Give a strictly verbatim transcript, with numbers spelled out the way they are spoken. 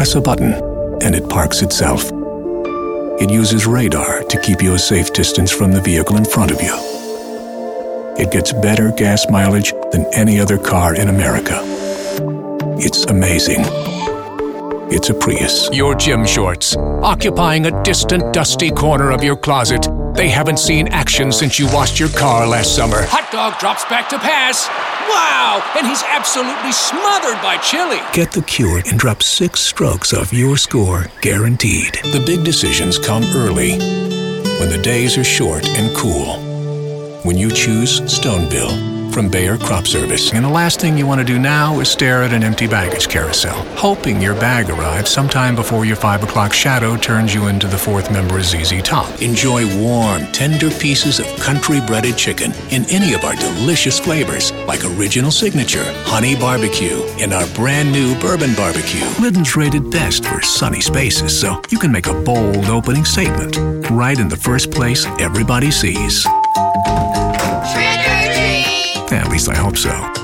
press a button, and it parks itself. It uses radar to keep you a safe distance from the vehicle in front of you. It gets better gas mileage than any other car in America. It's amazing. It's a Prius. Your gym shorts, occupying a distant, dusty corner of your closet. They haven't seen action since you washed your car last summer. Hot dog drops back to pass. Wow! And he's absolutely smothered by chili. Get the cure and drop six strokes off your score, guaranteed. The big decisions come early, when the days are short and cool. When you choose Stoneville from Bayer Crop Service. And the last thing you want to do now is stare at an empty baggage carousel, hoping your bag arrives sometime before your five o'clock shadow turns you into the fourth member of Z Z Top. Enjoy warm, tender pieces of country-breaded chicken in any of our delicious flavors, like Original Signature, Honey Barbecue, and our brand new Bourbon Barbecue. Lytton's rated best for sunny spaces, so you can make a bold opening statement right in the first place everybody sees. At least I hope so.